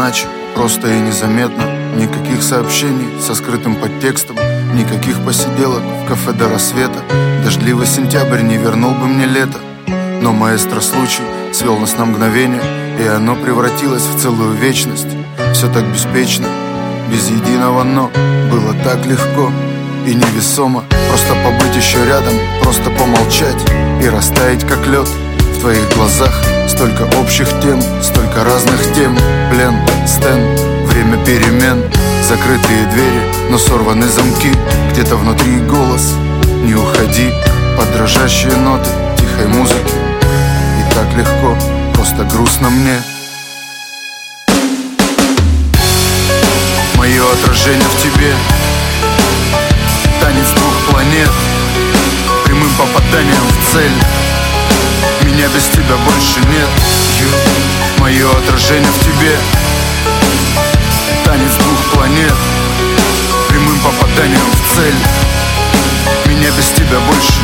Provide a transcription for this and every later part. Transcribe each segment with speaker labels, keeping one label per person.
Speaker 1: иначе, просто и незаметно. Никаких сообщений со скрытым подтекстом, никаких посиделок в кафе до рассвета. Дождливый сентябрь не вернул бы мне лето, но маэстро случай свел нас на мгновение, и оно превратилось в целую вечность. Все так беспечно, без единого «но». Было так легко и невесомо просто побыть еще рядом, просто помолчать и растаять как лед в твоих глазах. Столько общих тем, столько разных тем. Плен, стен, время перемен. Закрытые двери, но сорваны замки. Где-то внутри голос: не уходи. Под дрожащие ноты тихой музыки. И так легко, просто грустно мне. Мое отражение в тебе, танец двух планет, прямым попаданием в цель. Меня без тебя больше нет. Мое отражение в тебе, танец двух планет, прямым попаданием в цель. Меня без тебя больше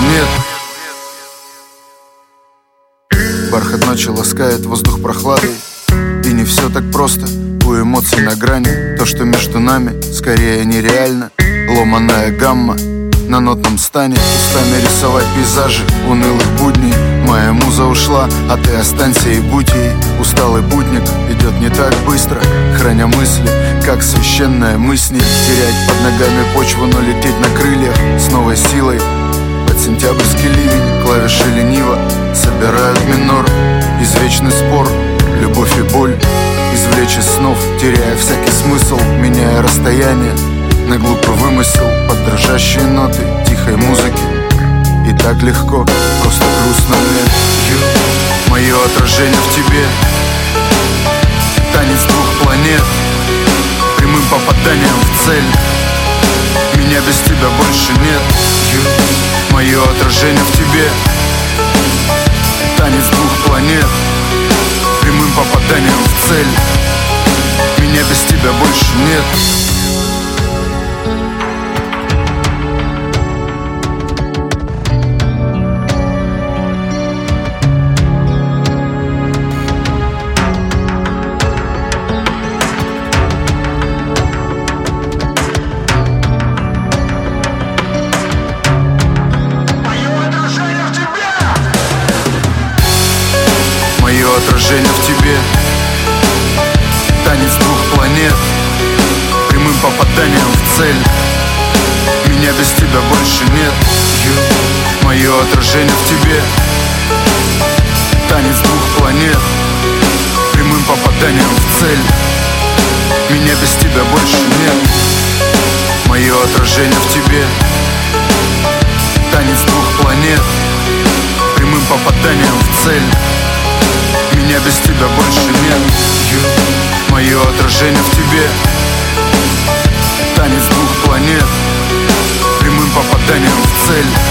Speaker 1: нет. Бархат ночи ласкает воздух прохладой, и не все так просто. У эмоций на грани, то, что между нами, скорее нереально. Ломаная гамма на нотном стане, устами рисовать пейзажи унылых будней. Моя муза ушла, а ты останься и будь ей. Усталый будник идет не так быстро, храня мысли, как священная мы с ней. Терять под ногами почву, но лететь на крыльях с новой силой. Под сентябрьский ливень клавиши лениво собирают минор. Извечный спор, любовь и боль, извлечь из снов, теряя всякий смысл, меняя расстояние на глупый вымысел. Под дрожащие ноты тихой музыки. И так легко, просто грустно мне. Мое отражение в тебе, танец двух планет, прямым попаданием в цель. Меня без тебя больше нет. Мое отражение в тебе, танец двух планет, прямым попаданием в цель. Меня без тебя больше нет. Мое отражение в тебе, танец двух планет, прямым попаданием в цель. Меня без тебя больше нет. Мое отражение в тебе, танец двух планет, прямым попаданием в цель. Меня без тебя больше нет. Мое отражение в тебе, танец двух планет, прямым попаданием в цель. Меня без тебя больше нет. Мое отражение в тебе, танец двух планет, прямым попаданием в цель.